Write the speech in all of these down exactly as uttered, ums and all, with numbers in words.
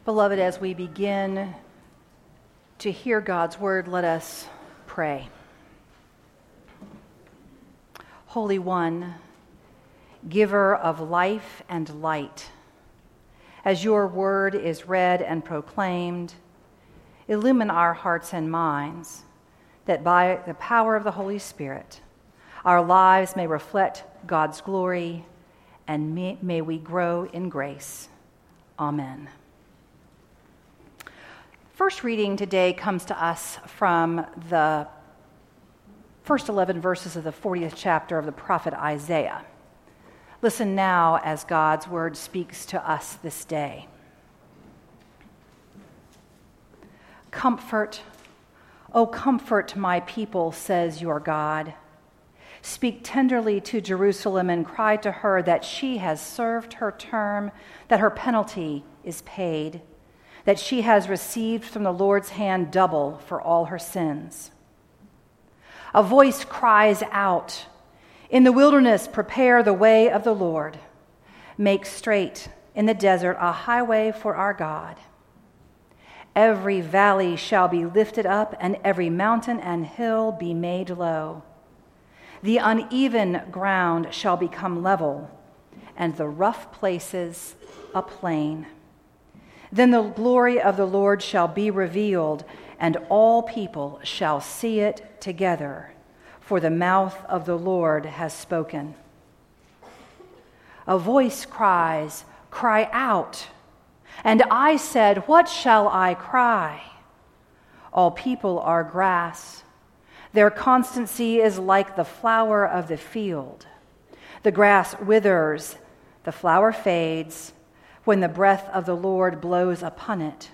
Beloved, as we begin to hear God's word, let us pray. Holy One, giver of life and light, as your word is read and proclaimed, illumine our hearts and minds, that by the power of the Holy Spirit, our lives may reflect God's glory, and may, may we grow in grace. Amen. First reading today comes to us from the first eleven verses of the fortieth chapter of the prophet Isaiah. Listen now as God's word speaks to us this day. Comfort, O comfort my people, says your God. Speak tenderly to Jerusalem and cry to her that she has served her term, that her penalty is paid, that she has received from the Lord's hand double for all her sins. A voice cries out, "In the wilderness prepare the way of the Lord. Make straight in the desert a highway for our God. Every valley shall be lifted up, and every mountain and hill be made low. The uneven ground shall become level, and the rough places a plain. Then the glory of the Lord shall be revealed, and all people shall see it together, for the mouth of the Lord has spoken." A voice cries, "Cry out." And I said, "What shall I cry?" All people are grass. Their constancy is like the flower of the field. The grass withers, the flower fades, when the breath of the Lord blows upon it.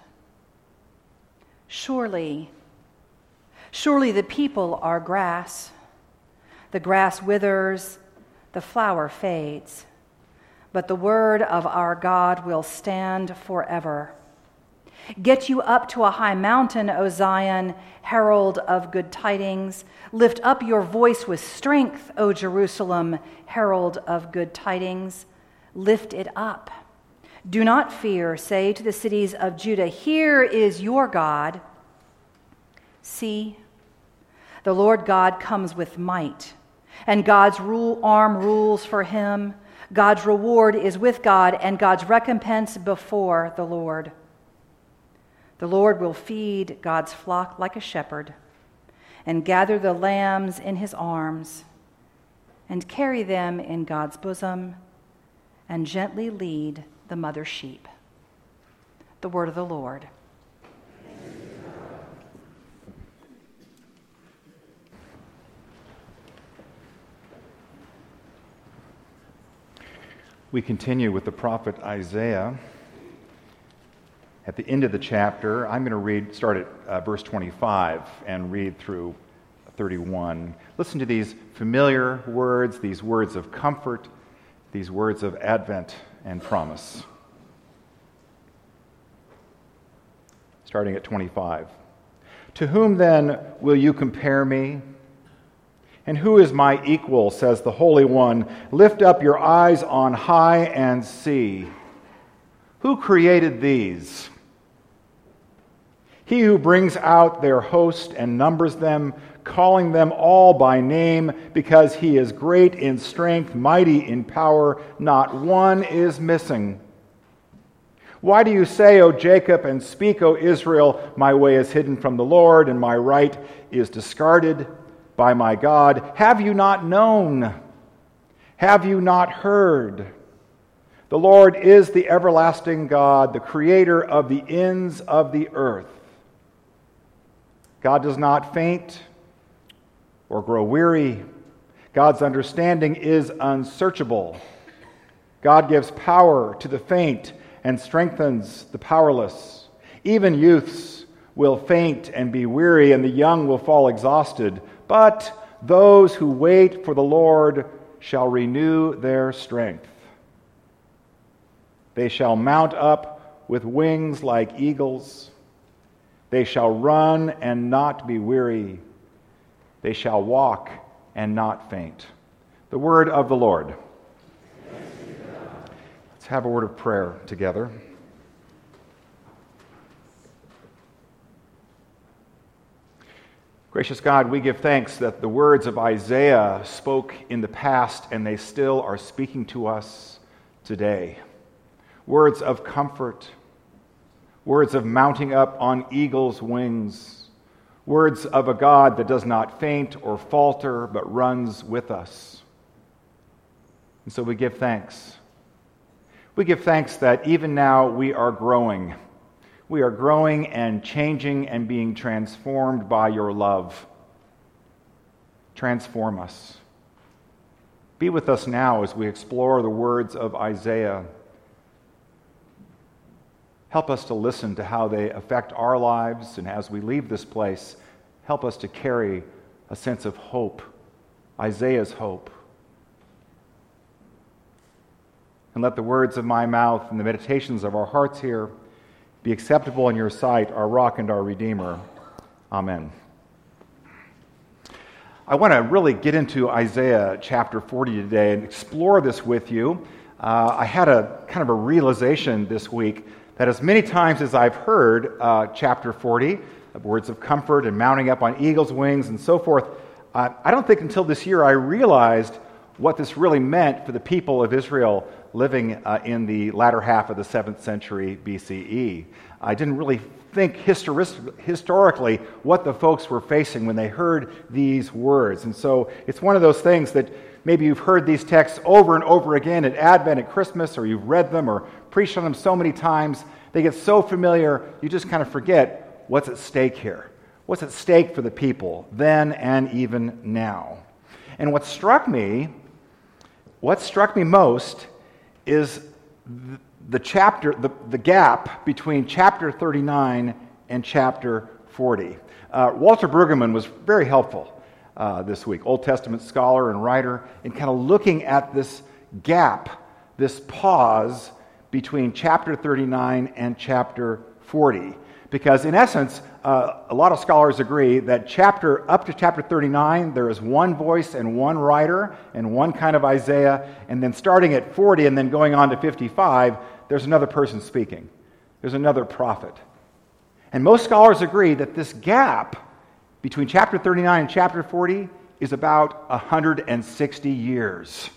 Surely, surely the people are grass. The grass withers, the flower fades, but the word of our God will stand forever. Get you up to a high mountain, O Zion, herald of good tidings. Lift up your voice with strength, O Jerusalem, herald of good tidings. Lift it up. Do not fear. Say to the cities of Judah, "Here is your God." See, the Lord God comes with might, and God's rule, arm rules for him. God's reward is with God, and God's recompense before the Lord. The Lord will feed God's flock like a shepherd, and gather the lambs in his arms, and carry them in God's bosom, and gently lead the mother sheep. The word of the Lord. We continue with the prophet Isaiah. At the end of the chapter, I'm going to read, start at uh, verse twenty-five and read through thirty-one. Listen to these familiar words, these words of comfort, these words of advent and promise. Starting at twenty-five. To whom then will you compare me? And who is my equal, says the Holy One? Lift up your eyes on high and see. Who created these? He who brings out their host and numbers them, calling them all by name, because he is great in strength, mighty in power, not one is missing. Why do you say, O Jacob, and speak, O Israel, my way is hidden from the Lord, and my right is discarded by my God? Have you not known? Have you not heard? The Lord is the everlasting God, the creator of the ends of the earth. God does not faint or grow weary. God's understanding is unsearchable. God gives power to the faint and strengthens the powerless. Even youths will faint and be weary, and the young will fall exhausted. But those who wait for the Lord shall renew their strength. They shall mount up with wings like eagles. They shall run and not be weary. They shall walk and not faint. The word of the Lord. Let's have a word of prayer together. Gracious God, we give thanks that the words of Isaiah spoke in the past and they still are speaking to us today. Words of comfort, words of mounting up on eagle's wings, words of a God that does not faint or falter but runs with us. And so we give thanks. We give thanks that even now we are growing. We are growing and changing and being transformed by your love. Transform us. Be with us now as we explore the words of Isaiah. Help us to listen to how they affect our lives, and as we leave this place, help us to carry a sense of hope, Isaiah's hope. And let the words of my mouth and the meditations of our hearts here be acceptable in your sight, our rock and our redeemer. Amen. I want to really get into Isaiah chapter forty today and explore this with you. Uh, I had a kind of a realization this week that as many times as I've heard uh, chapter forty, words of comfort and mounting up on eagle's wings and so forth, uh, I don't think until this year I realized what this really meant for the people of Israel living uh, in the latter half of the seventh century B C E. I didn't really think histori- historically what the folks were facing when they heard these words. And so it's one of those things that maybe you've heard these texts over and over again at Advent, at Christmas, or you've read them or preached on them so many times, they get so familiar, you just kind of forget what's at stake here. What's at stake for the people then and even now. And what struck me, what struck me most is the chapter, the, the gap between chapter thirty-nine and chapter forty. Uh, Walter Brueggemann was very helpful uh, this week, Old Testament scholar and writer, in kind of looking at this gap, this pause between chapter thirty-nine and chapter forty. Because in essence, uh, a lot of scholars agree that chapter up to chapter thirty-nine, there is one voice and one writer and one kind of Isaiah, and then starting at forty and then going on to fifty-five, there's another person speaking. There's another prophet. And most scholars agree that this gap between chapter thirty-nine and chapter forty is about one hundred sixty years.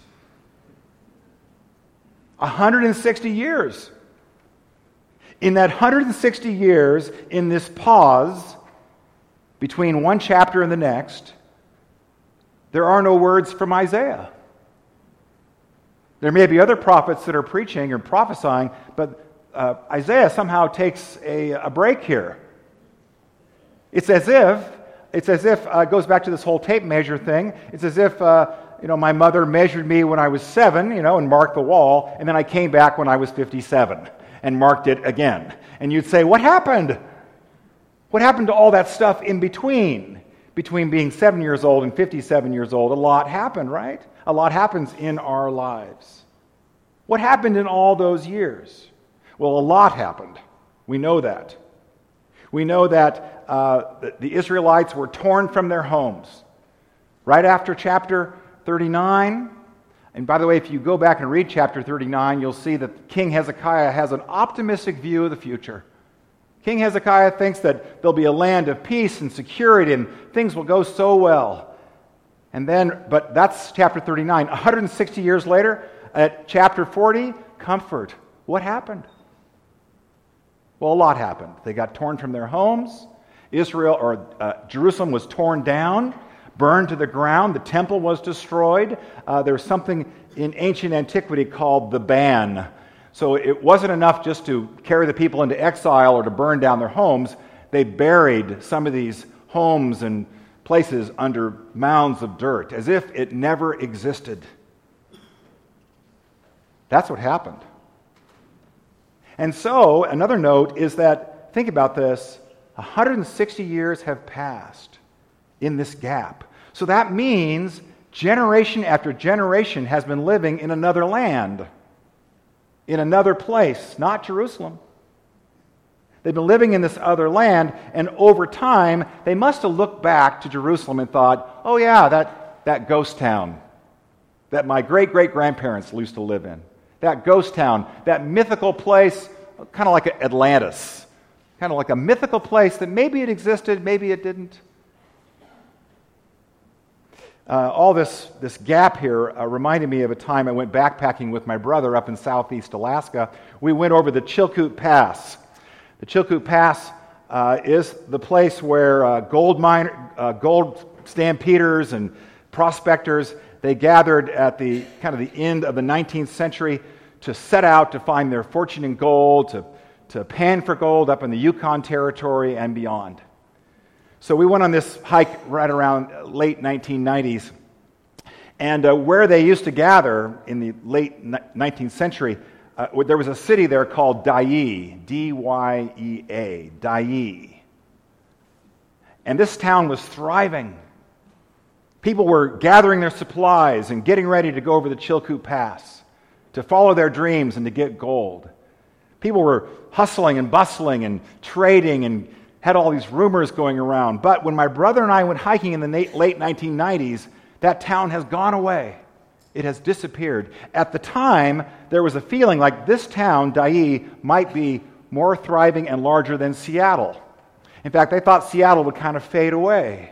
one hundred sixty years. In that one hundred sixty years, in this pause between one chapter and the next, there are no words from Isaiah. There may be other prophets that are preaching or prophesying, but uh, Isaiah somehow takes a, a break here. It's as if, it's as if, uh, it goes back to this whole tape measure thing, it's as if, uh, you know, my mother measured me when I was seven, you know, and marked the wall, and then I came back when I was fifty-seven. And marked it again. And you'd say, what happened? What happened to all that stuff in between? Between being seven years old and fifty-seven years old, a lot happened, right? A lot happens in our lives. What happened in all those years? Well, a lot happened. We know that. We know that uh, the Israelites were torn from their homes. Right after chapter thirty-nine, and by the way, if you go back and read chapter thirty-nine, you'll see that King Hezekiah has an optimistic view of the future. King Hezekiah thinks that there'll be a land of peace and security and things will go so well. And then, but that's chapter thirty-nine. one hundred sixty years later, at chapter forty, comfort. What happened? Well, a lot happened. They got torn from their homes. Israel, or uh, Jerusalem was torn down, burned to the ground. The temple was destroyed. Uh, there was something in ancient antiquity called the ban. So it wasn't enough just to carry the people into exile or to burn down their homes. They buried some of these homes and places under mounds of dirt, as if it never existed. That's what happened. And so, another note is that, think about this, one hundred sixty years have passed in this gap. So that means generation after generation has been living in another land, in another place, not Jerusalem. They've been living in this other land, and over time, they must have looked back to Jerusalem and thought, oh yeah, that, that ghost town that my great-great-grandparents used to live in. That ghost town, that mythical place, kind of like Atlantis. Kind of like a mythical place that maybe it existed, maybe it didn't. Uh, all this, this gap here uh, reminded me of a time I went backpacking with my brother up in southeast Alaska. We went over the Chilkoot Pass. The Chilkoot Pass uh, is the place where uh, gold mine, uh, gold stampeders and prospectors, they gathered at the kind of the end of the nineteenth century to set out to find their fortune in gold, to, to pan for gold up in the Yukon Territory and beyond. So we went on this hike right around late nineteen nineties, and uh, where they used to gather in the late nineteenth century, uh, there was a city there called Dyea, D Y E A, Dyea. And this town was thriving. People were gathering their supplies and getting ready to go over the Chilkoot Pass, to follow their dreams and to get gold. People were hustling and bustling and trading and had all these rumors going around. But when my brother and I went hiking in the late nineteen nineties, that town has gone away. It has disappeared. At the time, there was a feeling like this town, Dyea, might be more thriving and larger than Seattle. In fact, they thought Seattle would kind of fade away.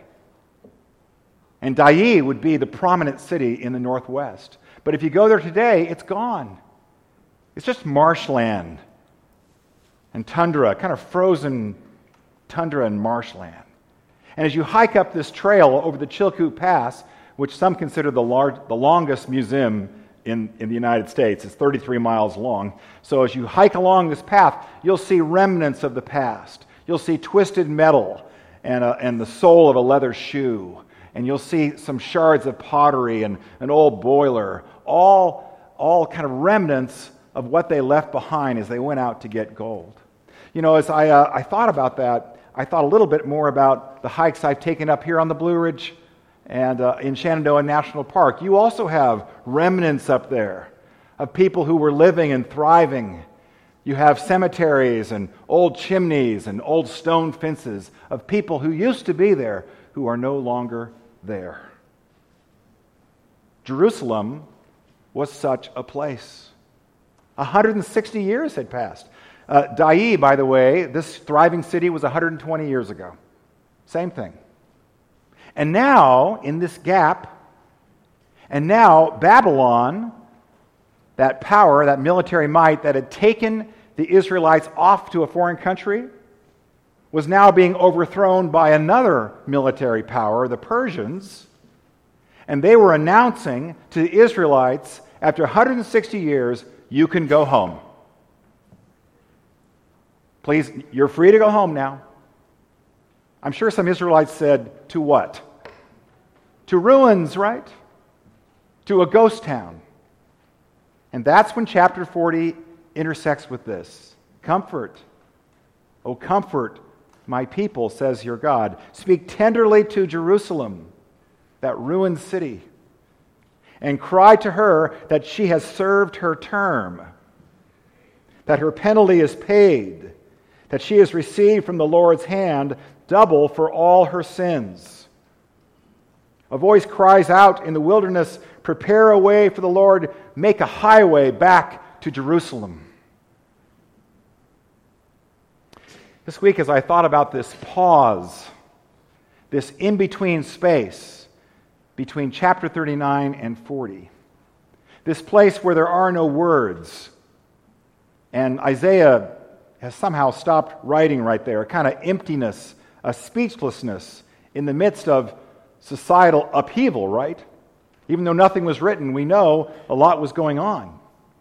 And Dyea would be the prominent city in the Northwest. But if you go there today, it's gone. It's just marshland and tundra, kind of frozen tundra and marshland. And as you hike up this trail over the Chilkoot Pass, which some consider the, large, the longest museum in, in the United States, it's thirty-three miles long. So as you hike along this path, you'll see remnants of the past. You'll see twisted metal and, a, and the sole of a leather shoe. And you'll see some shards of pottery and an old boiler, all, all kind of remnants of what they left behind as they went out to get gold. You know, as I, uh, I thought about that, I thought a little bit more about the hikes I've taken up here on the Blue Ridge and uh, in Shenandoah National Park. You also have remnants up there of people who were living and thriving. You have cemeteries and old chimneys and old stone fences of people who used to be there who are no longer there. Jerusalem was such a place. one hundred sixty years had passed. Uh, Dyea, by the way, this thriving city was one hundred twenty years ago. Same thing. And now, in this gap, and now Babylon, that power, that military might that had taken the Israelites off to a foreign country, was now being overthrown by another military power, the Persians, and they were announcing to the Israelites, after one hundred sixty years, you can go home. Please, you're free to go home now. I'm sure some Israelites said, to what? To ruins, right? To a ghost town. And that's when chapter forty intersects with this. Comfort. Oh, comfort my people, says your God. Speak tenderly to Jerusalem, that ruined city, and cry to her that she has served her term, that her penalty is paid, that she has received from the Lord's hand double for all her sins. A voice cries out in the wilderness, prepare a way for the Lord, make a highway back to Jerusalem. This week, as I thought about this pause, this in-between space between chapter thirty-nine and forty, this place where there are no words, and Isaiah has somehow stopped writing right there, a kind of emptiness, a speechlessness in the midst of societal upheaval, right? Even though nothing was written, we know a lot was going on.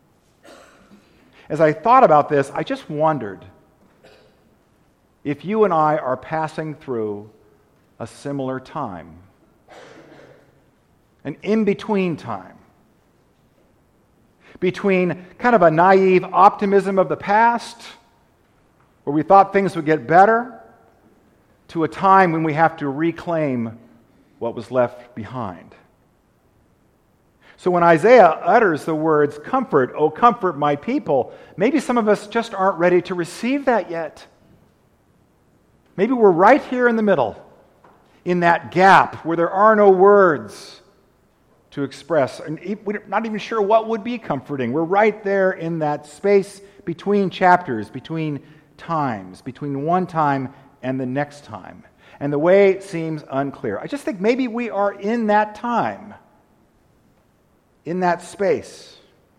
As I thought about this, I just wondered if you and I are passing through a similar time, an in-between time, between kind of a naive optimism of the past, where we thought things would get better, to a time when we have to reclaim what was left behind. So when Isaiah utters the words, comfort, oh comfort my people, maybe some of us just aren't ready to receive that yet. Maybe we're right here in the middle, in that gap where there are no words to express. And we're not even sure what would be comforting. We're right there in that space between chapters, between times, between one time and the next time. And the way seems unclear. I just think maybe we are in that time, in that space.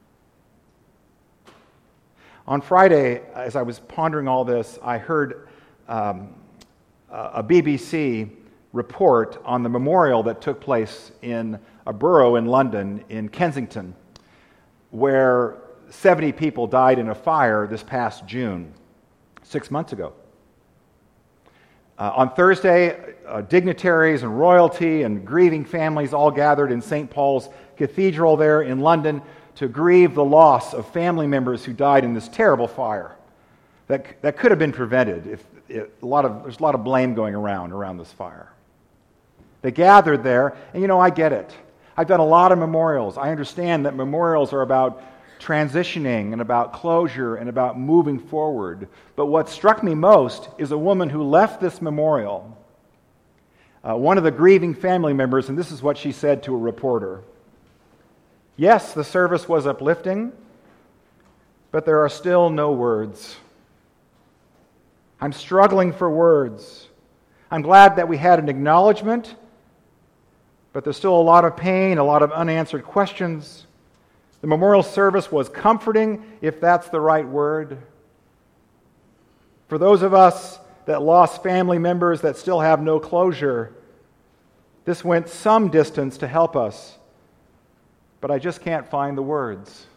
On Friday, as I was pondering all this, I heard um, a B B C report on the memorial that took place in a borough in London, in Kensington, where seventy people died in a fire this past June, six months ago. Uh, on Thursday, uh, dignitaries and royalty and grieving families all gathered in Saint Paul's Cathedral there in London to grieve the loss of family members who died in this terrible fire that, that could have been prevented. If, if a lot of, there's a lot of blame going around around this fire. They gathered there, and you know, I get it. I've done a lot of memorials. I understand that memorials are about transitioning and about closure and about moving forward. But what struck me most is a woman who left this memorial, uh, one of the grieving family members, and this is what she said to a reporter. Yes, the service was uplifting, but there are still no words. I'm struggling for words. I'm glad that we had an acknowledgement, but there's still a lot of pain, a lot of unanswered questions. The memorial service was comforting, if that's the right word. For those of us that lost family members that still have no closure, this went some distance to help us, but I just can't find the words.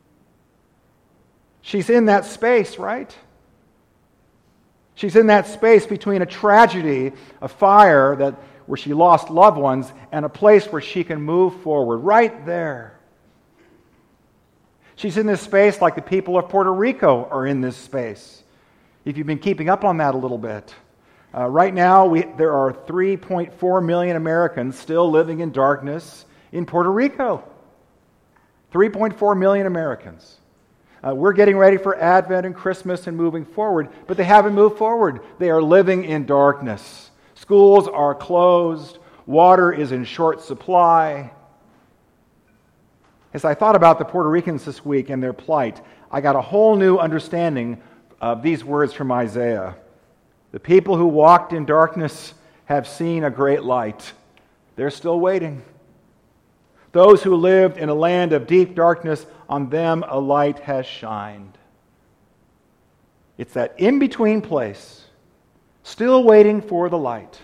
She's in that space, right? She's in that space between a tragedy, a fire that where she lost loved ones, and a place where she can move forward, right there. She's in this space like the people of Puerto Rico are in this space. If you've been keeping up on that a little bit. Uh, right now, we, there are three point four million Americans still living in darkness in Puerto Rico. three point four million Americans. Uh, we're getting ready for Advent and Christmas and moving forward, but they haven't moved forward. They are living in darkness. Schools are closed. Water is in short supply. As I thought about the Puerto Ricans this week and their plight, I got a whole new understanding of these words from Isaiah. The people who walked in darkness have seen a great light. They're still waiting. Those who lived in a land of deep darkness, on them a light has shined. It's that in-between place, still waiting for the light.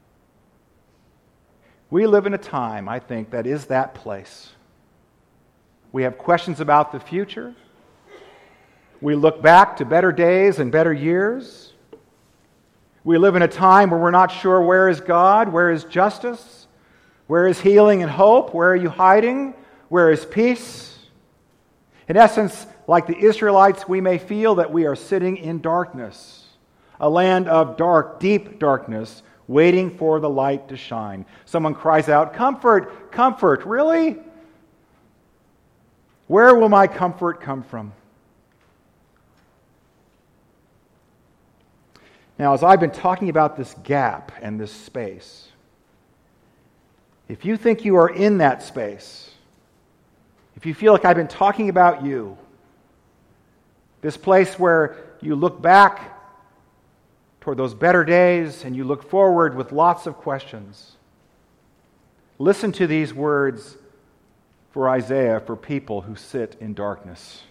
We live in a time, I think, that is that place. We have questions about the future. We look back to better days and better years. We live in a time where we're not sure where is God, where is justice, where is healing and hope, where are you hiding, where is peace. In essence, like the Israelites, we may feel that we are sitting in darkness, a land of dark, deep darkness, waiting for the light to shine. Someone cries out, "Comfort, comfort!" Really? Where will my comfort come from? Now, as I've been talking about this gap and this space, if you think you are in that space, if you feel like I've been talking about you, this place where you look back toward those better days and you look forward with lots of questions, listen to these words for Isaiah for people who sit in darkness.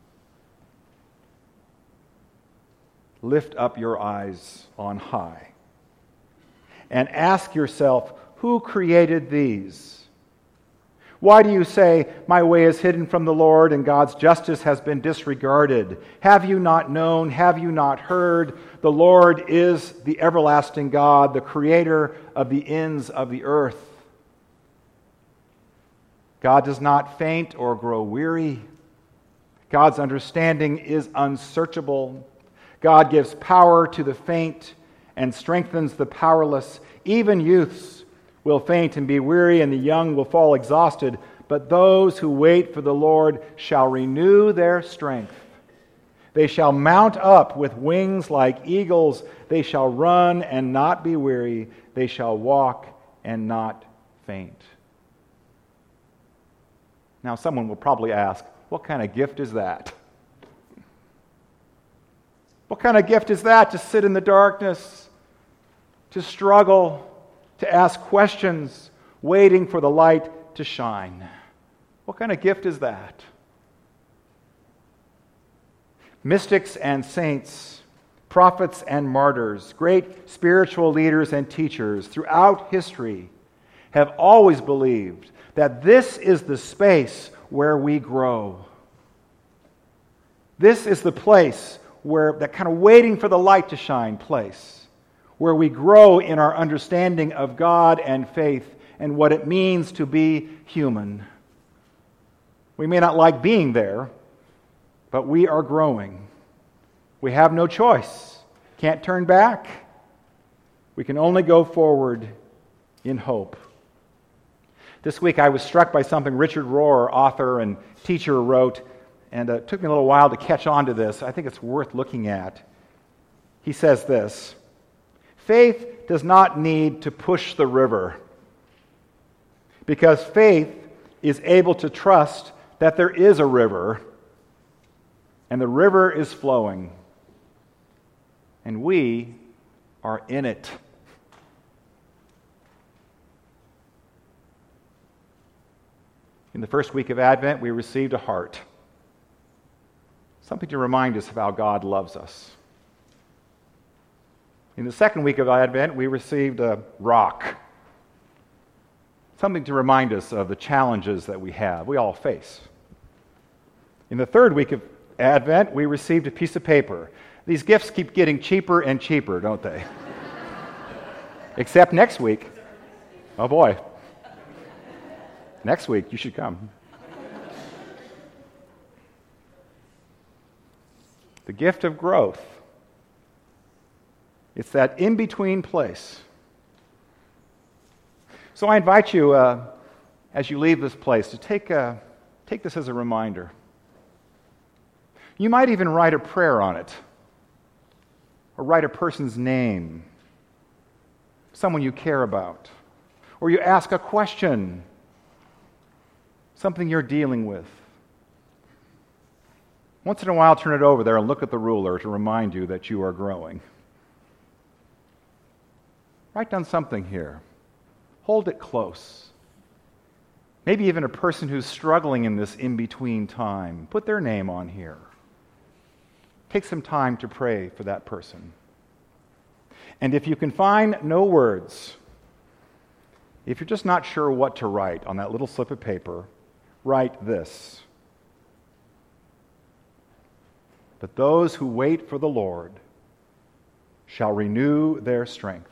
Lift up your eyes on high and ask yourself, who created these? Why do you say, my way is hidden from the Lord and God's justice has been disregarded? Have you not known? Have you not heard? The Lord is the everlasting God, the creator of the ends of the earth. God does not faint or grow weary. God's understanding is unsearchable. God gives power to the faint and strengthens the powerless. Even youths will faint and be weary, and the young will fall exhausted. But those who wait for the Lord shall renew their strength. They shall mount up with wings like eagles. They shall run and not be weary. They shall walk and not faint. Now, someone will probably ask, what kind of gift is that? What kind of gift is that to sit in the darkness, to struggle, to ask questions, waiting for the light to shine. What kind of gift is that? Mystics and saints, prophets and martyrs, great spiritual leaders and teachers throughout history have always believed that this is the space where we grow. This is the place where, that kind of waiting for the light to shine place, where we grow in our understanding of God and faith and what it means to be human. We may not like being there, but we are growing. We have no choice. Can't turn back. We can only go forward in hope. This week I was struck by something Richard Rohr, author and teacher, wrote, and it took me a little while to catch on to this. I think it's worth looking at. He says this: faith does not need to push the river, because faith is able to trust that there is a river, and the river is flowing, and we are in it. In the first week of Advent, we received a heart, something to remind us of how God loves us. In the second week of Advent, we received a rock, something to remind us of the challenges that we have, we all face. In the third week of Advent, we received a piece of paper. These gifts keep getting cheaper and cheaper, don't they? Except next week. Oh boy. Next week, you should come. The gift of growth. It's that in-between place. So I invite you, uh, as you leave this place, to take, a, take this as a reminder. You might even write a prayer on it, or write a person's name, someone you care about, or you ask a question, something you're dealing with. Once in a while, turn it over there and look at the ruler to remind you that you are growing. Write down something here. Hold it close. Maybe even a person who's struggling in this in-between time. Put their name on here. Take some time to pray for that person. And if you can find no words, if you're just not sure what to write on that little slip of paper, write this: but those who wait for the Lord shall renew their strength.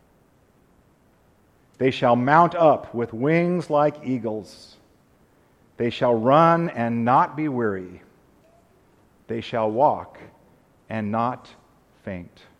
They shall mount up with wings like eagles. They shall run and not be weary. They shall walk and not faint.